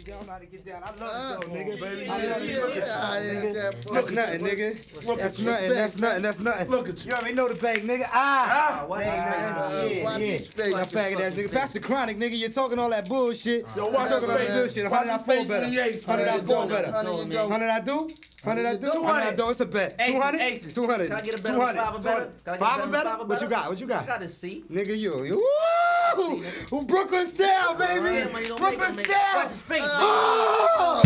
I'm about to get down. I love it though, nigga. Baby, Look nothing, nigga. That's nothing. That's nothing. That's nothing. Look at you. You already know the bank, nigga. Watch his face. Watch his face. My faggot ass nigga. Pass the chronic, nigga. You're talking all that bullshit. Yo, watch talking all his that face. bullshit. Watch 100 I his fall face better. when he ace. 100 I fall better. 100 I do. 100 I do. 100 I do. It's a bet. 200. 200. Can I get a better? 5 or better? Five or better? What you got? What you got? I got a C. Nigga, you. Woo! Brooklyn style, baby. Brooklyn style. Watch his face. Oh!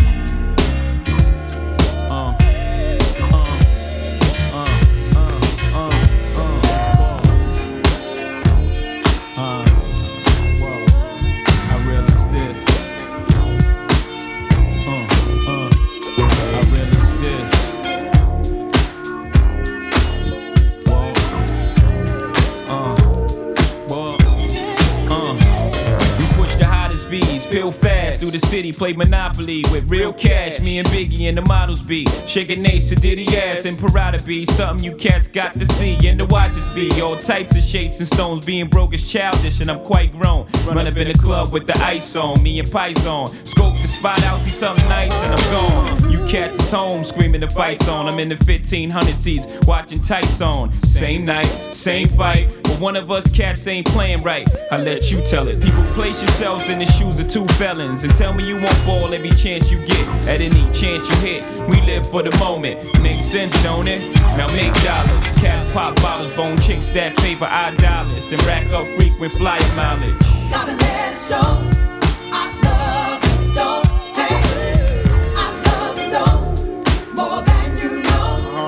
Peel fast through the city, play Monopoly with real cash. Me and Biggie and the models be shaking Ace and Diddy ass and Parada be something you cats got to see and the watches be all types of shapes and stones. Being broke is childish and I'm quite grown. Run up in the club with the ice on, me and Pies on. Scope the spot out, see something nice and I'm gone. You cats is home screaming the fight's on. I'm in the 1500 seats watching tights on. Same night, same fight, but one of us cats ain't playing right. I let you tell it. People place yourselves in the shoes of two felons and tell me you won't ball every chance you get. At any chance you hit, we live for the moment. Makes sense, don't it? Now make dollars. Cats pop bottles, bone chicks that favor our dollars and rack up frequent flyer mileage. Gotta let it show. I love it, don't hate. I love it, don't more than you know.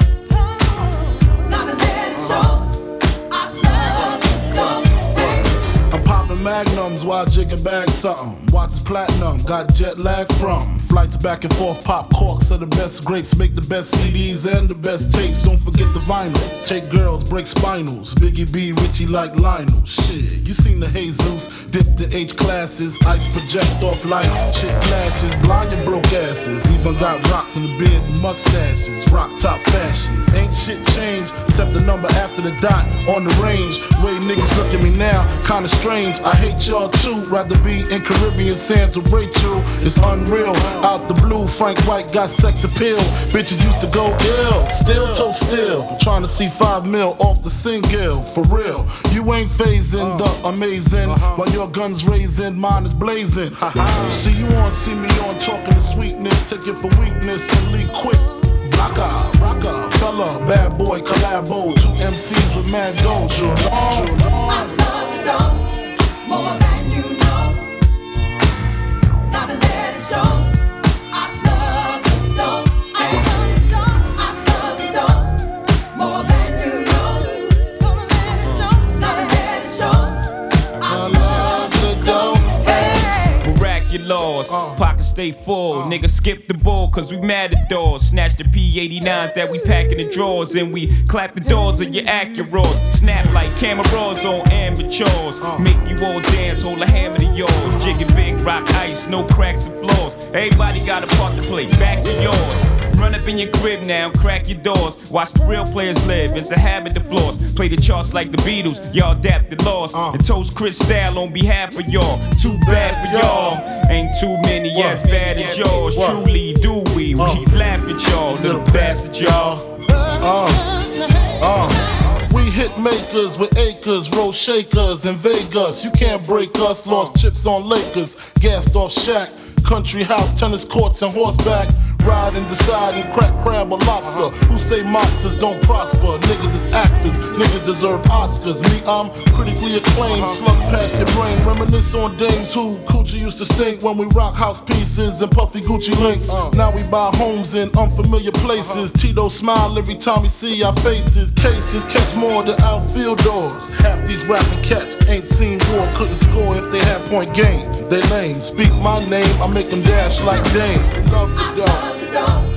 Gotta let it show. I love it, don't hate. I'm popping magnums while jigging back something. Watch this platinum, got jet lag from flights back and forth. Pop corks are the best grapes, make the best CDs and the best tapes. Don't forget the vinyl. Take girls, break spinals. Biggie B, Richie like Lionel. Shit, you seen the Jesus, dip the H classes, ice project off lights. Shit flashes, blind your broke asses. Even got rocks in the beard and mustaches. Rock top fashions, ain't shit changed except the number after the dot on the range. Way niggas look at me now, kinda strange. I hate y'all too, rather be in Caribbean sands with Rachel. It's unreal, out the blue, Frank White got sex appeal. Bitches used to go ill, still toe still. Trying to see 5 mil off the single, for real. You ain't phasing the amazing, while your gun's raising, mine is blazing. See you on, see me on, talking to sweetness. Take it for weakness and leave quick. Rocker, fella, bad boy, collabo. 2 MCs with mad dough. I love it, don't more than you know. Gotta let it show. I love it, don't hate. I love it, don't more than you know. Gonna let it show. Gotta let it show. I love it, don't hate. Miraculous, pockets stay full. Niggas skip the ball cause we mad at doors. Snatch the P89s that we pack in the drawers and we clap the doors of your Acuras. Snap like cameras on amateurs. Make you all dance, hold a hammer to yours. Jigging big rock ice, no cracks and flaws. Everybody got a part to play, back to yours. Run up in your crib now, crack your doors. Watch the real players live, it's a habit to floss. Play the charts like the Beatles, y'all adapted lost. And toast Chris Style on behalf of y'all. Too bad for y'all, ain't too many as bad as yours. Truly do we laugh at y'all, little bastard y'all. We hit makers with acres, roll shakers in Vegas. You can't break us, lost chips on Lakers, gassed off Shaq. Country house, tennis courts, and horseback. Ride and decide and crack crab or lobster. Who say monsters don't prosper? Niggas is actors, niggas deserve Oscars. Me, I'm critically acclaimed, slug past your brain. Reminisce on dames who coochie used to stink when we rock house pieces and puffy Gucci links. Now we buy homes in unfamiliar places. Tito smile every time we see our faces. Cases catch more than outfield doors. Half these rapping cats ain't seen war, couldn't score if they had point game. They lame, speak my name, I make them dash like Dame. Love the dog.